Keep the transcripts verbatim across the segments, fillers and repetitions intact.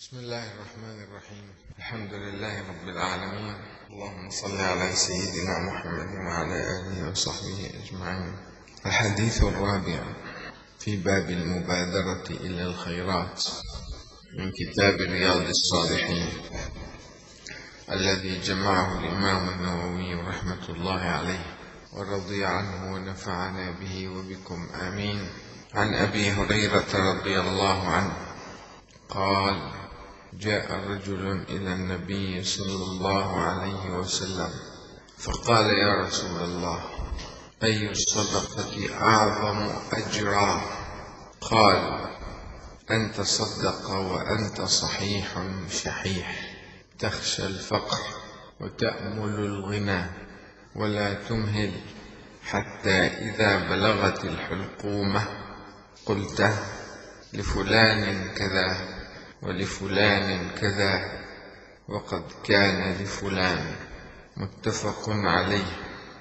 بسم الله الرحمن الرحيم. الحمد لله رب العالمين. اللهم صل على سيدنا محمد وعلى آله وصحبه أجمعين. الحديث الرابع في باب المبادرة إلى الخيرات من كتاب رياض الصالحين الذي جمعه الإمام النووي رحمة الله عليه ورضي عنه ونفعنا به وبكم آمين. عن أبي هريرة رضي الله عنه قال: جاء رجل إلى النبي صلى الله عليه وسلم فقال: يا رسول الله، أي الصدقة أعظم أجرا؟ قال: أن تصدق وأنت صحيح شحيح تخشى الفقر وتأمل الغنى ولا تمهل حتى إذا بلغت الحلقومة قلت لفلان كذا ولفلان كذا وقد كان لفلان. متفق عليه.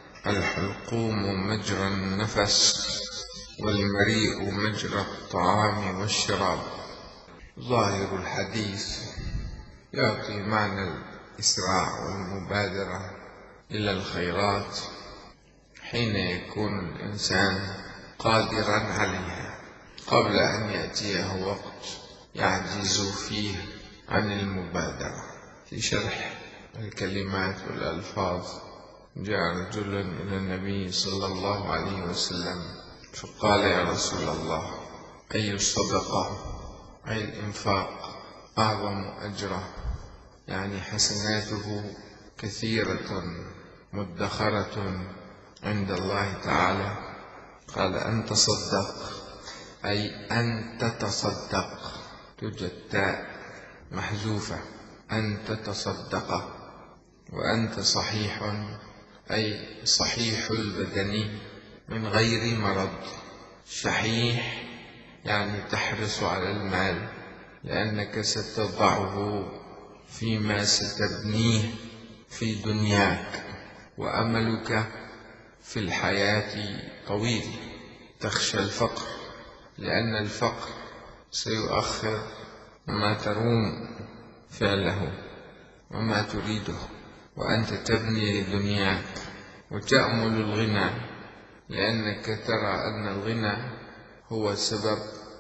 الحلقوم مجرى النفس والمريء مجرى الطعام والشراب. ظاهر الحديث يعطي معنى الإسراع والمبادرة إلى الخيرات حين يكون الإنسان قادرا عليها قبل أن يأتيه وقت يعجز فيه عن المبادرة. في شرح الكلمات والألفاظ: جاء رجل إلى النبي صلى الله عليه وسلم فقال: يا رسول الله، أي الصدقة أي الإنفاق أعظم أجرا؟ يعني حسناته كثيرة مدخرة عند الله تعالى. قال: أن تصدق أي أن تتصدق، توجد تاء محذوفة، أن تتصدق. وأنت صحيح أي صحيح البدن من غير مرض. شحيح يعني تحرص على المال لأنك ستضعه فيما ستبنيه في دنياك، وأملك في الحياة طويل. تخشى الفقر لأن الفقر سيؤخر ما تروم فعله وما تريده، وأنت تبني لدنياك. وتأمل الغنى لأنك ترى أن الغنى هو سبب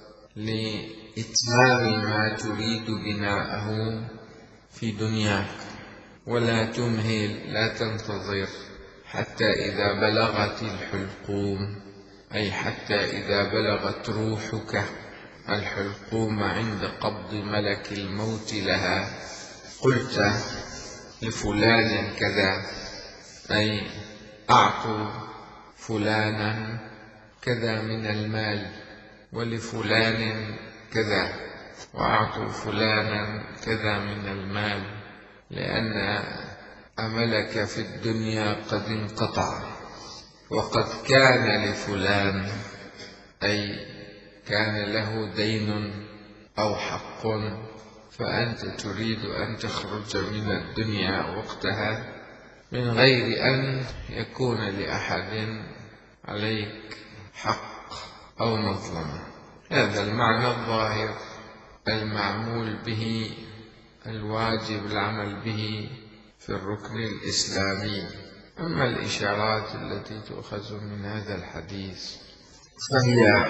لإتمام ما تريد بناءه في دنياك. ولا تمهل، لا تنتظر حتى إذا بلغت الحلقوم، أي حتى إذا بلغت روحك الحلقوم عند قبض ملك الموت لها قلت لفلان كذا، أي أعطوا فلانا كذا من المال ولفلان كذا، وأعطوا فلانا كذا من المال، لأن أملك في الدنيا قد انقطع. وقد كان لفلان أي كان له دين أو حق، فأنت تريد أن تخرج من الدنيا وقتها من غير أن يكون لأحد عليك حق أو مظلمة. هذا المعنى الظاهر المعمول به، الواجب العمل به في الركن الإسلامي. أما الإشارات التي تؤخذ من هذا الحديث فهي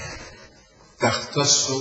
تختص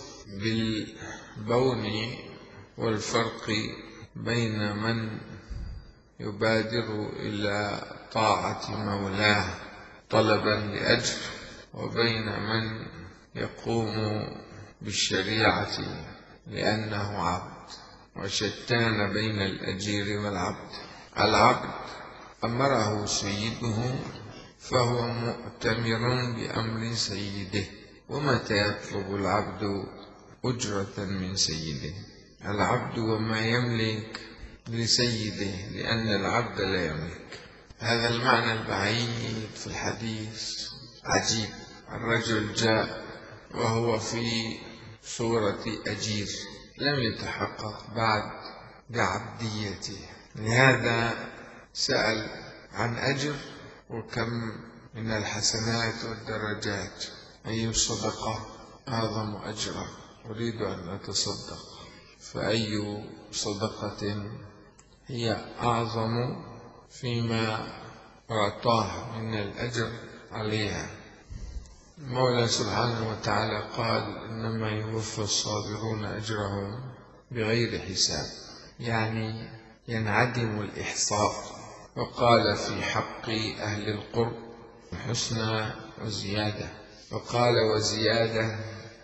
بالبون والفرق بين من يبادر إلى طاعة مولاه طلبا لأجر وبين من يقوم بالشريعة لأنه عبد، وشتان بين الأجير والعبد. العبد أمره سيده فهو مؤتمر بأمر سيده، ومتى يطلب العبد أجرة من سيده؟ العبد وما يملك لسيده، لأن العبد لا يملك. هذا المعنى البعيد في الحديث عجيب. الرجل جاء وهو في صورة أجير، لم يتحقق بعد بعبديته، لهذا سأل عن أجر وكم من الحسنات والدرجات. أي الصدقة أعظم أجرا؟ أريد أن أتصدق. فأي صدقة هي أعظم فيما أعطاه من الأجر عليها؟ المولى سبحانه وتعالى قال: إنما يوفى الصابرون أجرهم بغير حساب، يعني ينعدم الإحصاء. وقال في حق أهل القرب: حسنى وزيادة. وقال وزيادة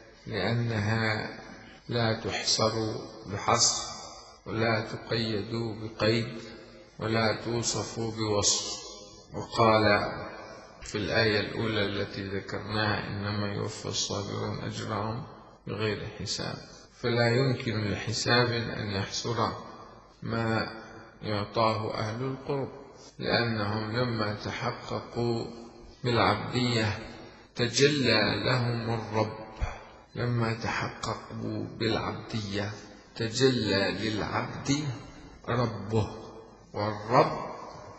لأنها لا تحصر بحصر، ولا تقيد بقيد، ولا توصف بوصف. وقال في الآية الأولى التي ذكرناها: إنما يوفى الصابرون أجرهم بغير حساب، فلا يمكن لحساب أن يحصر ما يعطاه أهل القرب، لأنهم لما تحققوا بالعبدية تجلى لهم الرب. لما تحققوا بالعبدية تجلى للعبد ربه، والرب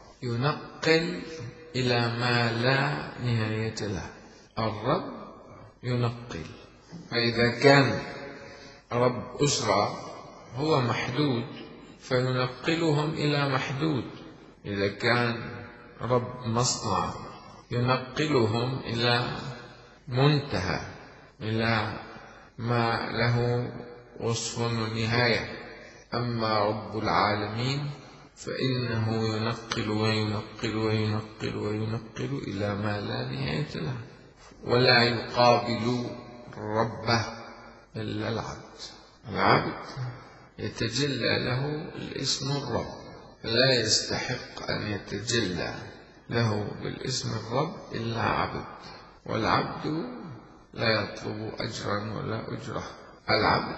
ينقل إلى ما لا نهاية له. الرب ينقل، فإذا كان رب أسرة هو محدود فينقلهم إلى محدود، إذا كان رب مصنع ينقلهم إلى منتهى، إلى ما له وصف ونهاية. أما رب العالمين فإنه ينقل وينقل وينقل وينقل إلى ما لا نهاية له، ولا يقابل ربه إلا العبد. العبد يتجلى له الاسم الرب، لا يستحق أن يتجلى له بالاسم الرب إلا عبد، والعبد لا يطلب أجرا ولا أجرة. العبد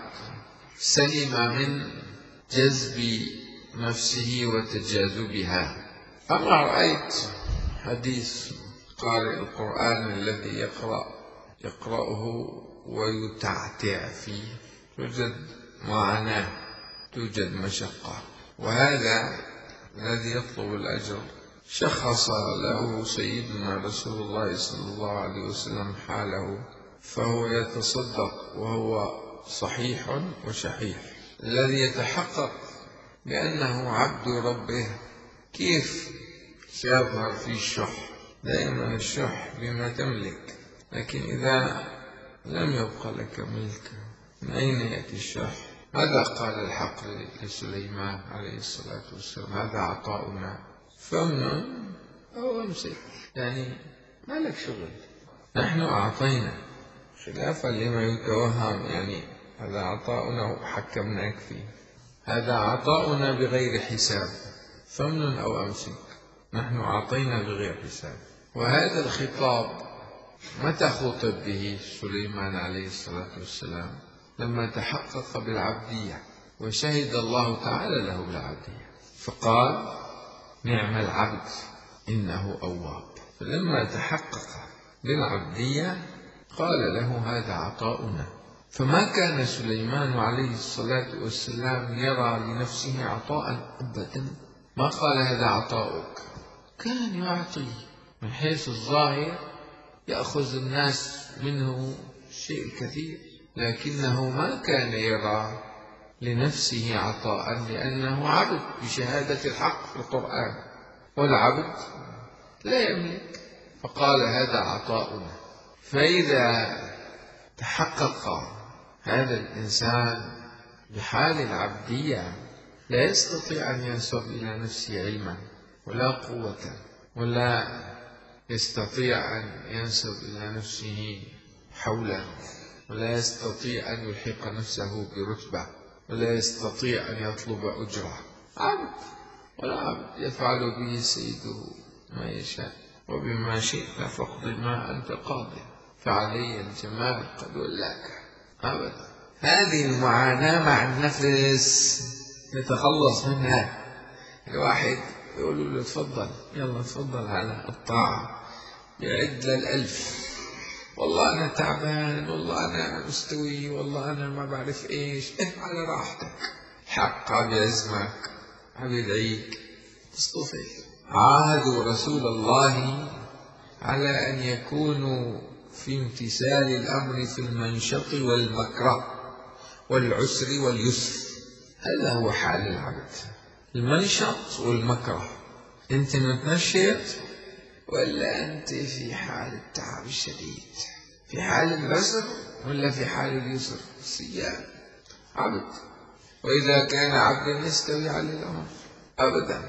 سلم من جذب نفسه وتجاذبها. أما رأيت حديث قارئ القرآن الذي يقرأ يقرأه ويتعتع فيه، توجد معاناة، توجد مشقة، وهذا الذي يطلب الأجر شخص له سيدنا رسول الله صلى الله عليه وسلم حاله، فهو يتصدق وهو صحيح وشحيح. الذي يتحقق بأنه عبد ربه كيف سيظهر فيه الشح؟ دائما الشح بما تملك، لكن إذا لم يبق لك ملك من أين يأتي الشح؟ هذا قال الحق لسليمان عليه الصلاة والسلام: هذا عطاؤنا فامنن أو أمسك، يعني ما لك شغل، نحن أعطينا، خلافا لما يتوهم، يعني هذا عطاؤنا وحكمناك فيه. هذا عطاؤنا بغير حساب، فامنن أو أمسك، نحن أعطينا بغير حساب. وهذا الخطاب متى خطب به سليمان عليه الصلاة والسلام؟ لما تحقق بالعبدية وشهد الله تعالى له بالعبدية، فقال: نعم العبد إنه أواب. فلما تحقق بالعبدية قال له: هذا عطاؤنا. فما كان سليمان عليه الصلاة والسلام يرى لنفسه عطاء أبدا، ما قال هذا عطاؤك، كان يعطي من حيث الظاهر، يأخذ الناس منه شيء كثير، لكنه ما كان يرى لنفسه عطاء، لأنه عبد بشهادة الحق في القرآن، والعبد لا يملك، فقال: هذا عطاؤنا. فإذا تحقق هذا الإنسان بحال العبدية لا يستطيع أن ينسب إلى نفسه علما ولا قوة، ولا يستطيع أن ينسب إلى نفسه حولا، ولا يستطيع أن يلحق نفسه برتبة، ولا يستطيع أن يطلب أجرة. عبد، والعبد يفعل به سيده ما يشاء، وبما شئت فاقض ما أنت قاض، فعلي الجمال قد ولاك. أبدا. هذه المعاناة مع النفس نتخلص منها. الواحد يقول له: تفضل، يلا تفضل على الطاعة، يعد للألف، والله أنا تعبان، والله أنا مستوي، والله أنا ما بعرف إيش، إيه على راحتك، حق بيعزمك، بيدعيك، تصطفي. عاهدوا رسول الله على أن يكونوا في امتثال الأمر في المنشط والمكره والعسر واليسر، هذا هو حال العبد، المنشط والمكره. أنت متنشط ولا أنت في حال التعب الشديد؟ في حال العسر ولا في حال اليسر؟ الصيام عبد. وإذا كان عبدا يستوي على الأمر أبدا،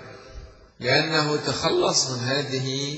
لأنه تخلص من هذه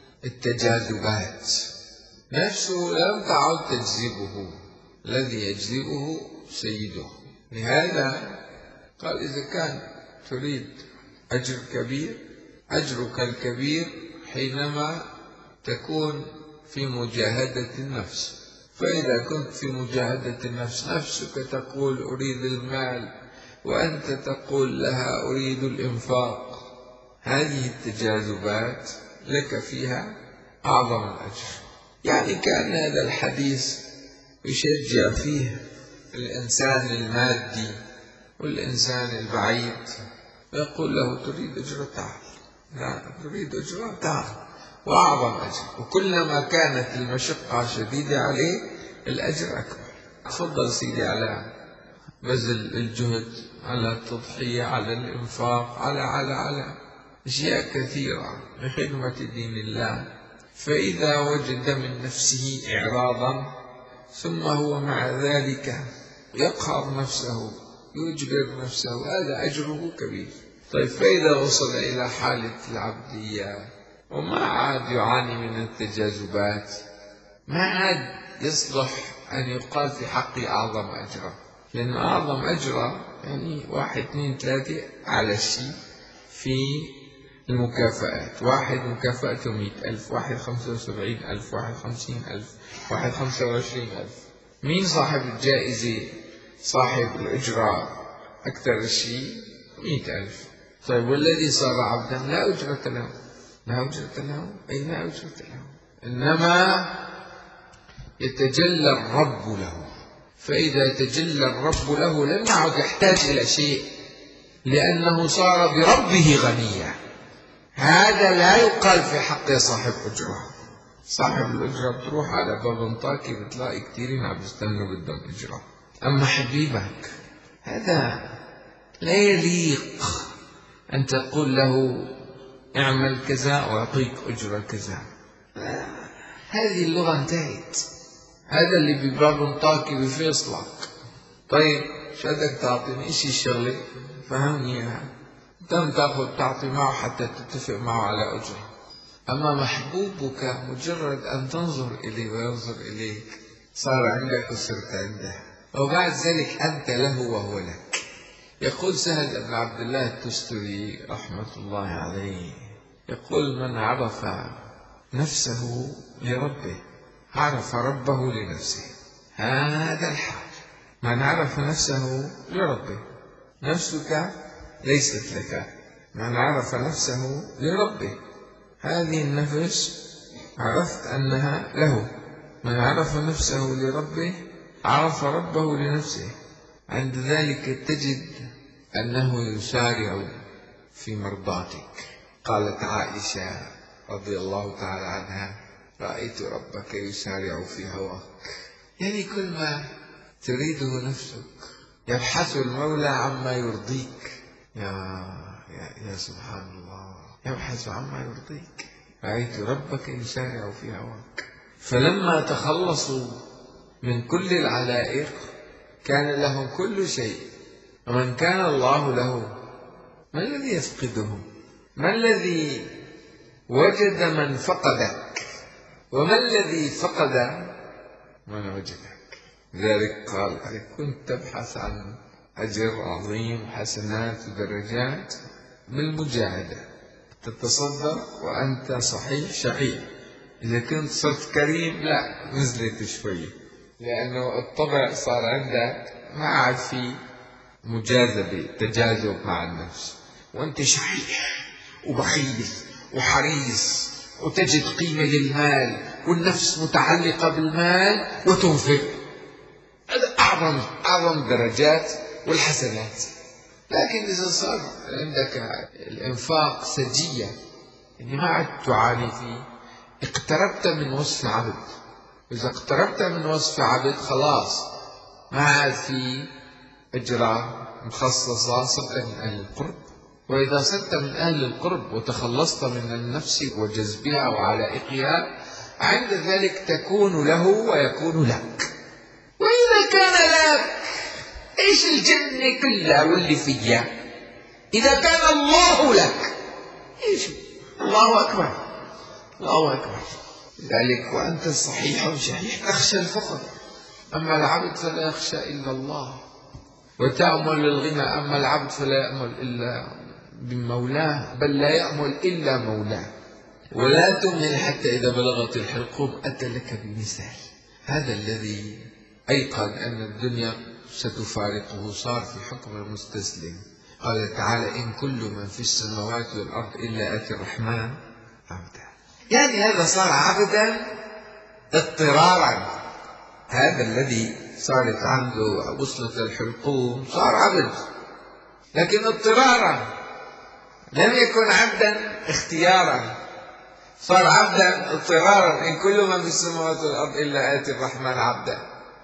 التجاذبات. نفسه لم تعد تجذبه، الذي يجذبه سيده. لهذا قال إذا كان تريد أجر كبير، أجرك الكبير حينما تكون في مجاهدة النفس. فإذا كنت في مجاهدة النفس، نفسك تقول أريد المال وأنت تقول لها أريد الإنفاق، هذه التجاذبات لك فيها أعظم الأجر. يعني كان هذا الحديث يشجع فيه الإنسان المادي والإنسان البعيد، ويقول له تريد أجر تعال، لا تريد أجر تعال، وأعظم أجر. وكلما كانت المشقة شديدة عليه الأجر أكبر. تفضل سيدي على بذل الجهد، على التضحية، على الإنفاق، على على على أشياء كثيرة لخدمة دين الله. فإذا وجد من نفسه إعراضا ثم هو مع ذلك يقهر نفسه، يجبر نفسه، هذا أجره كبير. طيب فإذا وصل إلى حالة العبدية وما عاد يعاني من التجاذبات، ما عاد يصلح أن يقال في حقه أعظم أجرا، لأن أعظم أجرا يعني واحد اثنين ثلاثة على الشيء في المكافآت. واحد مكافأته مئة ألف، واحد خمسة وسبعين ألف، واحد خمسين ألف، واحد خمسة وعشرين ألف. مين صاحب الجائزة؟ صاحب الإجراء أكثر شيء مئة ألف. طيب والذي صار عبدا لا أجرة له، لا أجرة له، أي لا أجرة له، إنما يتجلى الرب له. فإذا تجلى الرب له لم يعد يحتاج إلى شيء، لأنه صار بربه غنيا. هذا لا يقال في حق صاحب أجرة. صاحب الأجرة بتروح على باب انطاكي بتلاقي كثيرين عم يستنوا بدهم أجرة. أما حبيبك هذا لا يليق أن تقول له اعمل كذا وأعطيك أجرة كذا. هذه اللغة انتهت. هذا اللي بباب انطاكي بفيصلك. طيب شو بدك تعطيني إشي الشغلة؟ فهمني إياها. تم تأخذ تعطي معه حتى تتفق معه على أجرة. أما محبوبك مجرد أن تنظر إليه وينظر إليك صار عندك وصرت عنده، وبعد ذلك أنت له وهو لك. يقول سهل بن عبد الله التستري رحمة الله عليه، يقول من عرف نفسه لربه عرف ربه لنفسه. هذا الحال، من عرف نفسه لربه. نفسك ليست لك، من عرف نفسه لربه. هذه النفس عرفت أنها له. من عرف نفسه لربه عرف ربه لنفسه. عند ذلك تجد أنه يسارع في مرضاتك. قالت عائشة رضي الله تعالى عنها رأيت ربك يسارع في هواك. يعني كل ما تريده نفسك يبحث المولى عما يرضيك. يا, يا, يا سبحان الله، يبحث عما يرضيك. رأيت ربك يسارع في هواك. فلما تخلصوا من كل العلائق كان لهم كل شيء. ومن كان الله له ما الذي يفقده؟ ما الذي وجد من فقدك؟ وما الذي فقد من وجدك؟ ذلك قال كنت تبحث عن أجر عظيم، حسنات ودرجات بالمجاهدة. تتصدق وأنت صحيح شحيح. إذا كنت صرت كريم لا نزلت شوي، لأنه الطبع صار عندك ما عاد في مجاذبة تجاذب مع النفس. وأنت شحيح وبخيل وحريص وتجد قيمة للمال، والنفس متعلقة بالمال وتنفق. هذا أعظم أعظم درجات والحسنات. لكن إذا صار عندك الإنفاق سجية، يعني ما عاد تعاني فيه، اقتربت من وصف عبد. إذا اقتربت من وصف عبد خلاص ما عاد في إجراء، مخصصة صرت من أهل القرب. وإذا صرت من أهل القرب وتخلصت من النفس وجذبها وعلائقها، عند ذلك تكون له ويكون لك. وإذا كان لك، إيش الجنة كلها واللي فيها؟ إذا كان الله لك، إيش؟ الله أكبر، الله أكبر. ذلك وأنت صحيح شحيح تخشى الفقر، أما العبد فلا يخشى إلا الله. وتأمل الغنى، أما العبد فلا يأمل إلا بمولاه، بل لا يأمل إلا مولاه. ولا تمهل حتى إذا بلغت الحلقوم أتى لك بمثال. هذا الذي أيقن أن الدنيا ستفارقه صار في حكم المستسلم. قال تعالى: إن كل من في السماوات والأرض إلا آتي الرحمن عبدا. يعني هذا صار عبدا اضطرارا. هذا الذي صارت عنده وصلت الحلقوم صار عبد، لكن اضطرارا، لم يكن عبدا اختيارا، صار عبدا اضطرارا. إن كل من في السماوات والأرض إلا آتي الرحمن عبدا.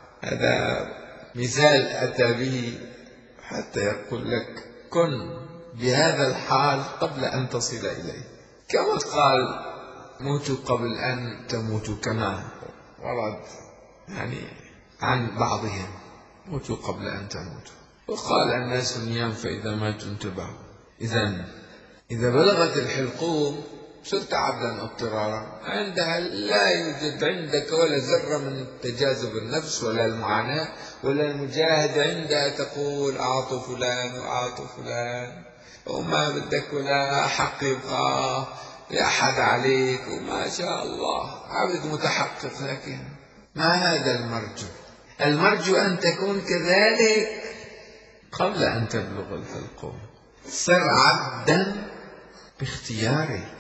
هذا مثال أتى به حتى يقول لك: كن بهذا الحال قبل أن تصل إليه. كما قال: موتوا قبل أن تموتوا، كما ورد يعني عن بعضهم: موتوا قبل أن تموتوا. وقال: الناس نيام فإذا ماتوا انتبهوا. إذن إذا بلغت الحلقوم صرت عبدا اضطرارا، عندها لا يوجد عندك ولا ذرة من تجاذب النفس ولا المعاناة ولا المجاهدة. عندها تقول: أعطوا فلان وأعطوا فلان، وما بدك ولا حق يبقى لأحد عليك، وما شاء الله عبد متحقق. لكن ما هذا المرجو؟ المرجو أن تكون كذلك قبل أن تبلغ الحلقوم. صر عبدا باختيارك،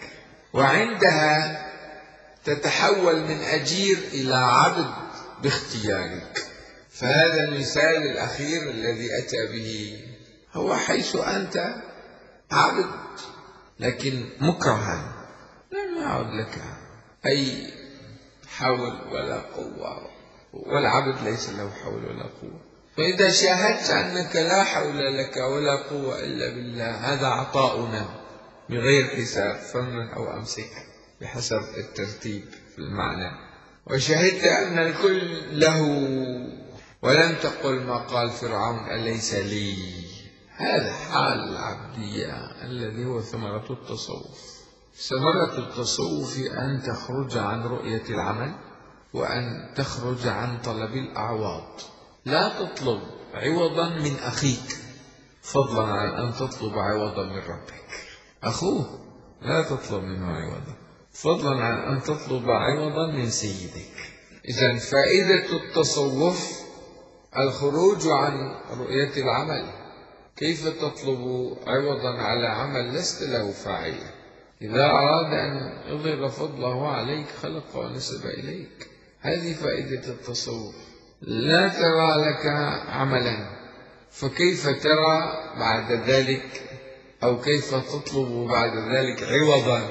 وعندها تتحول من أجير إلى عبد باختيارك. فهذا المثال الأخير الذي أتى به هو حيث أنت عبد لكن مكرها، لم يعد لك أي حول ولا قوة، والعبد ليس له حول ولا قوة. فإذا شاهدت أنك لا حول لك ولا قوة إلا بالله، هذا عطاؤنا بغير حساب، فمن أو أمسك بحسب الترتيب في المعنى. وشهدت أن الكل له، ولم تقل ما قال فرعون: أليس لي. هذا حال العبدية الذي هو ثمرة التصوف. ثمرة التصوف أن تخرج عن رؤية العمل، وأن تخرج عن طلب الأعواض. لا تطلب عوضا من أخيك، فضلا عن أن تطلب عوضا من ربك. أخوه لا تطلب منه عوضا، فضلا عن أن تطلب عوضا من سيدك. إذن فائدة التصوف الخروج عن رؤية العمل. كيف تطلب عوضا على عمل لست له فاعلا؟ إذا أراد أن يظهر فضله عليك خلق ونسب إليك. هذه فائدة التصوف. لا ترى لك عملا، فكيف ترى بعد ذلك، أو كيف تطلب بعد ذلك عوضا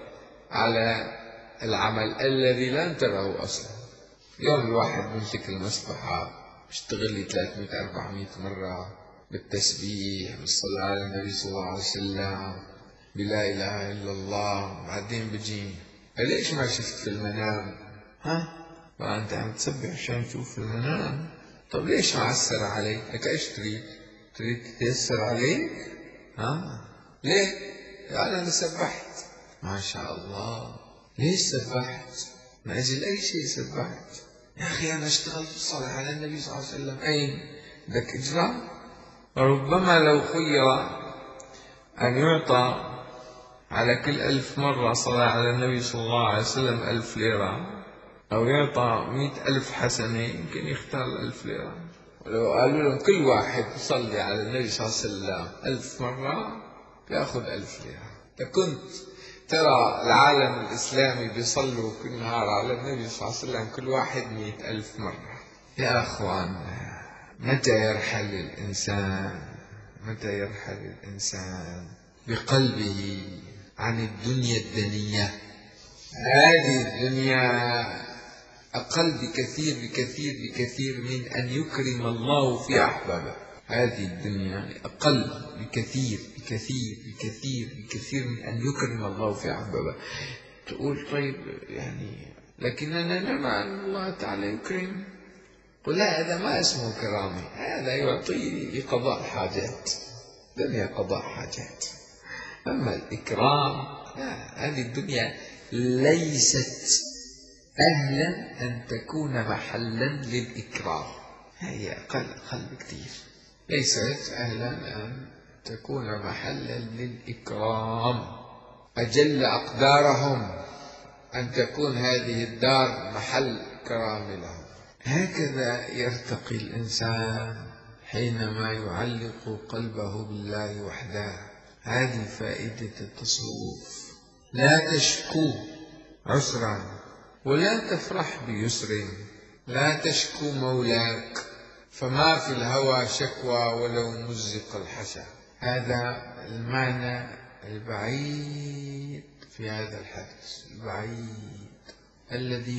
على العمل الذي لن تره أصلا؟ يوم الواحد بمسك المسبحة اشتغل لي ثلاثمائة أربعمائة مرة بالتسبيح، بالصلاة على النبي صلى الله عليه وسلم، بلا إله إلا الله، بعدين بجي: ليش ما شفت في المنام؟ ها؟ فأنت عم تسبح عشان تشوف في المنام؟ طب ليش معسر عليك؟ لك إيش تريد؟ تريد تيسر عليك؟ ها؟ ليه؟ يعني أنا سبحت. ما شاء الله. ليش سبحت؟ من أجل أي شيء سبحت؟ يا أخي أنا اشتغلت الصلاة على النبي صلى الله عليه وسلم. أين؟ بدك إجراء؟ ربما لو خير أن يعطى على كل ألف مرة صلاة على النبي صلى الله عليه وسلم ألف ليرة، أو يعطى مئة ألف حسنة، يمكن يختار الألف ليرة. ولو قالوا لهم كل واحد يصلي على النبي صلى الله عليه وسلم ألف مرة يأخذ ألف ليرة. لكنت ترى العالم الإسلامي بيصلوا كل نهار على النبي صلى الله عليه وسلم كل واحد مئة ألف مرة. يا أخوان، متى يرحل الإنسان متى يرحل الإنسان بقلبه عن الدنيا الدنية؟ هذه الدنيا أقل بكثير بكثير بكثير من أن يكرم الله في أحبابه. هذه الدنيا أقل بكثير بكثير بكثير بكثير من أن يكرم الله في عبده. تقول طيب يعني لكننا نرى أن الله تعالى يكرم. قل لا، هذا ما اسمه كرامة، هذا يعطي لقضاء حاجات، دنيا قضاء حاجات. أما الإكرام لا، هذه الدنيا ليست أهلا أن تكون محلا للإكرام، هي أقل أقل بكثير، ليست أهلا أن تكون محلا للإكرام. أجل أقدارهم أن تكون هذه الدار محل كرام لهم. هكذا يرتقي الإنسان حينما يعلق قلبه بالله وحده. هذه فائدة التصوف. لا تشكو عسرا ولا تفرح بيسر، لا تشكو مولاك فما في الهوى شكوى ولو مزق الحشا. هذا المعنى البعيد في هذا الحديث، البعيد الذي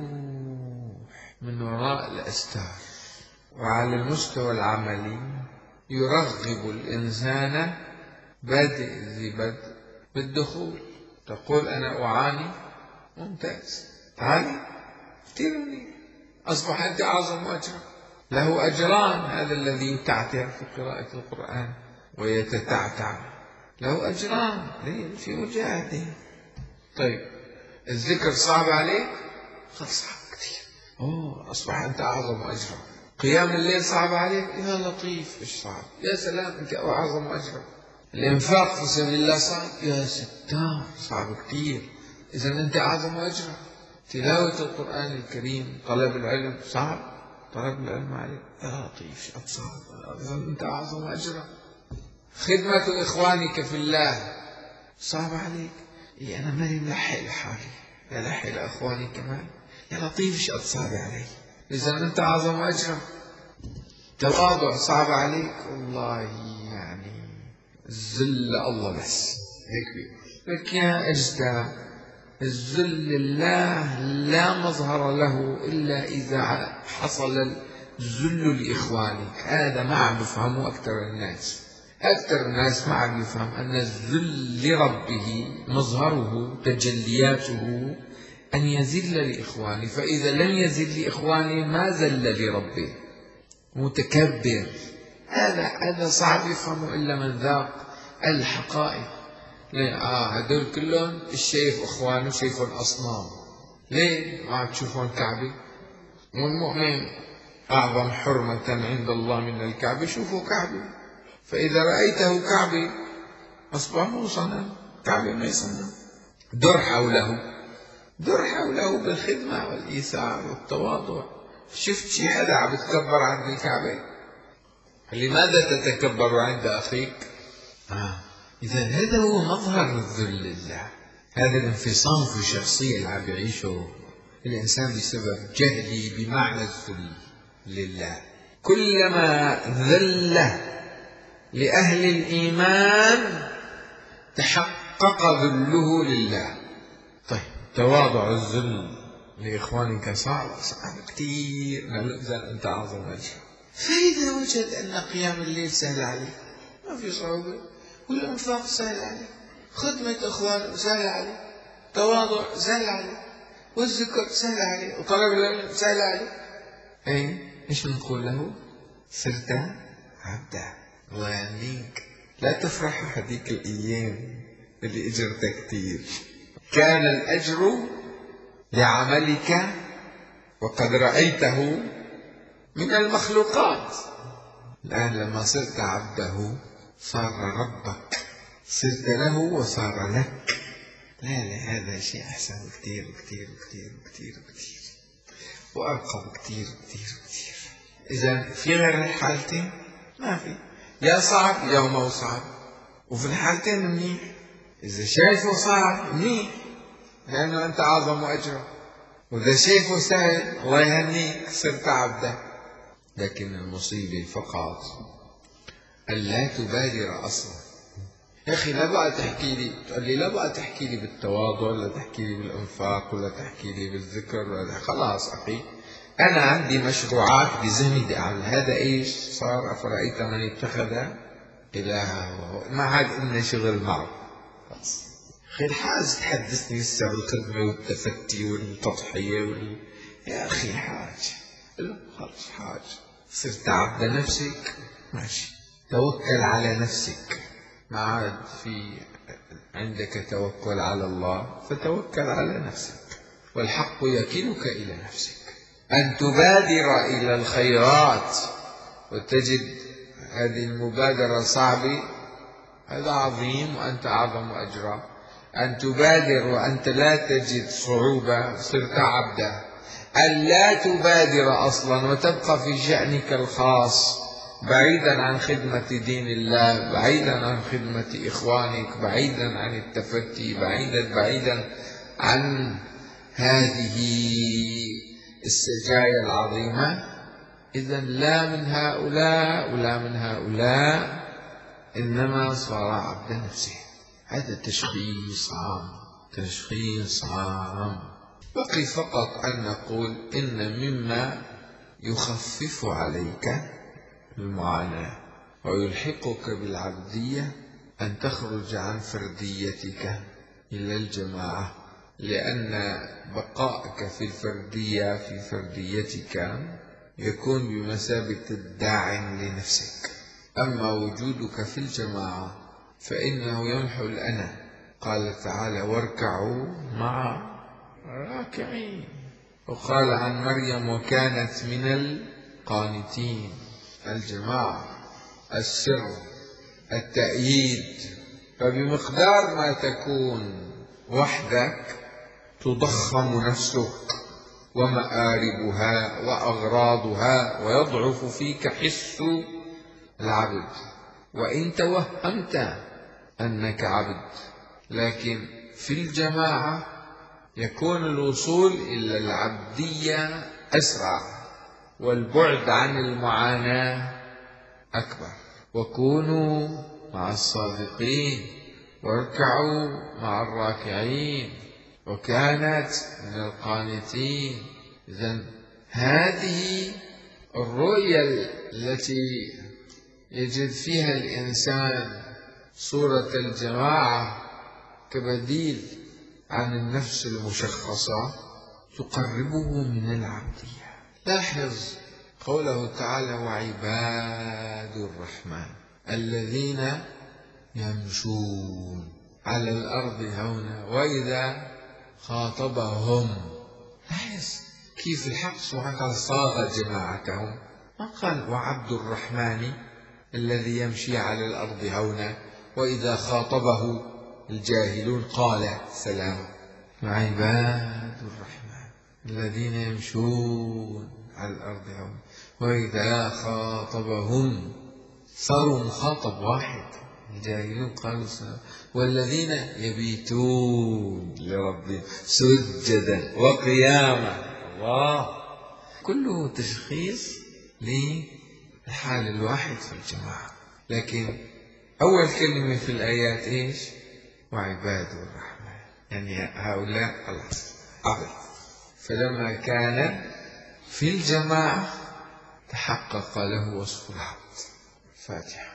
يلوح من وراء الأستار. وعلى المستوى العملي يرغب الإنسان بادئ ذي بدء بالدخول. تقول أنا أعاني، ممتاز، تعالي كثير منيح، أصبح أنت أعظم أجرا. له أجران، هذا الذي يتعتع في قراءة القرآن ويتتعتع له أجران في مجاهده. طيب الذكر صعب عليك؟ خلاص صعب كثير، أوه أصبح أنت أعظم أجرا. قيام الليل صعب عليك؟ يا لطيف إيش صعب، يا سلام أنت أعظم أجرا. الإنفاق في سبيل الله صعب؟ يا ستار صعب كثير، إذا أنت أعظم أجرا. تلاوة القرآن الكريم، طلب العلم صعب، طلب العلم عليك يا لطيف شو صعب، إذا أنت أعظم أجرا. خدمة إخوانك في الله صعب عليك؟ إيه أنا مالي ملحق لحالي، يا لحق لأخواني كمان، يا لطيف شو صعب علي، إذا أنت أعظم أجرا. تواضع صعب عليك؟ والله يعني الذل الله بس هيك بيقول لك يا أجدى، الذل لله لا مظهر له إلا إذا حصل الذل لإخوانك. هذا ما عم يفهمه أكثر الناس. أكثر الناس ما عم يفهم أن الذل لربه مظهره تجلياته أن يذل لإخوانه، فإذا لم يذل لإخوانه ما ذل لربه، متكبر. هذا هذا صعب يفهمه إلا من ذاق الحقائق. ليه؟ آه هدول كلهم الشايف إخوانه شايفهم أصنام. ليه؟ ما عم تشوفون كعبة؟ والمؤمن أعظم حرمة عند الله من الكعبة، شوفوا كعبة. فإذا رأيته كعبة أصبح مو صنم، كعبة ما يصنم. در حوله، در حوله بالخدمة والإيثار والتواضع. شفت شي حدا عم يتكبر عند الكعبة؟ لماذا تتكبر عند أخيك؟ آه. إذا هذا هو مظهر الذل لله. هذا الانفصام في الشخصية اللي عم يعيشه الإنسان بسبب جهله بمعنى الذل لله. كلما ذل لأهل الإيمان تحقق ذله لله. طيب تواضع الذل لإخوانك صعب صعب كثير، إذا أنت أعظم أجر. فإذا وجد أن قيام الليل سهل عليه ما في صعوبة، والإنفاق سهل عليه، خدمة إخوانه سهل عليه، تواضع سهل عليه، والذكر سهل عليه، وطلب العلم سهل عليه. أي إيش نقول له؟ صرت عبدا. الله يهنيك، لا تفرح هذيك الأيام اللي أجرتك كثير. كان الأجر لعملك وقد رأيته من المخلوقات. الآن لما صرت عبده صار ربك، صرت له وصار لك. لا لا هذا شيء أحسن كثير كثير كثير كثير كثير وأرقى كثير كثير كثير. إذا في غير الحالتين ما في، يا صعب يا ما هو صعب، وفي الحالتين منيح. إذا شايفه صعب منيح لأنه أنت أعظم أجرا، وإذا شايفه سهل الله يهنيك صرت عبده. لكن المصيبة فقط ألا تبادر أصلا. يا أخي لا بقى تحكي لي، تقول لي لا بقى تحكي لي بالتواضع، ولا تحكي لي بالإنفاق، ولا تحكي لي بالذكر، ولا خلاص أخي أنا عندي مشروعات بذهني بدي أعمل هذا، إيش صار؟ أفرأيت من اتخذ إلهه، ما عاد إلنا شغل معه. خلاص خير حاج تحدثني لسه بالخدمة والتفتي والتضحية وال... يا أخي حاج، خلص حاج، صرت عبد نفسك، ماشي، توكل على نفسك، ما عاد في عندك توكل على الله، فتوكل على نفسك، والحق يكلك إلى نفسك. أن تبادر إلى الخيرات وتجد هذه المبادرة صعبة، هذا عظيم وأنت أعظم أجرا. أن تبادر وأنت لا تجد صعوبة، صرت عبدا. أن لا تبادر أصلا وتبقى في شأنك الخاص بعيدا عن خدمة دين الله، بعيدا عن خدمة إخوانك، بعيدا عن التفتي، بعيدا بعيدا عن هذه السجايا العظيمة. إذن لا من هؤلاء ولا من هؤلاء، إنما صار عبد نفسه. هذا تشخيص عام، تشخيص عام. بقي فقط أن نقول إن مما يخفف عليك المعاناة ويلحقك بالعبدية أن تخرج عن فرديتك إلى الجماعة، لأن بقائك في الفردية في فرديتك يكون بمثابة الداعم لنفسك. أما وجودك في الجماعة فإنه يمحو الأنا. قال تعالى: واركعوا مع الراكعين. وقال عن مريم: وكانت من القانتين. الجماعة، السر، التأييد. فبمقدار ما تكون وحدك تضخم نفسك ومآربها وأغراضها، ويضعف فيك حس العبد وإن توهمت أنك عبد. لكن في الجماعة يكون الوصول إلى العبدية أسرع، والبعد عن المعاناة أكبر. وكونوا مع الصادقين، واركعوا مع الراكعين، وكانت من القانتين. إذن هذه الرؤية التي يجد فيها الإنسان صورة الجماعة كبديل عن النفس المشخصة تقربه من العبدية. لاحظ قوله تعالى: وعباد الرحمن الذين يمشون على الأرض هونا وإذا خاطبهم. لاحظ كيف الحق سبحانه وتعالى صاغ جماعتهم، ما قال وعبد الرحمن الذي يمشي على الأرض هونا وإذا خاطبه الجاهلون قال سلام. وعباد الرحمن الذين يمشون على الأرض هونا وإذا خاطبهم، صاروا مخاطب واحد، الجاهلون قالوا سلام. والذين يبيتون لربهم سجدا وقياما. الله، كله تشخيص للحال الواحد في الجماعة. لكن أول كلمة في الآيات إيش؟ وعباد الرحمن، يعني هؤلاء خلاص عبد. فلما كان في الجماعة تحقق له وصف العبد. فاتحة.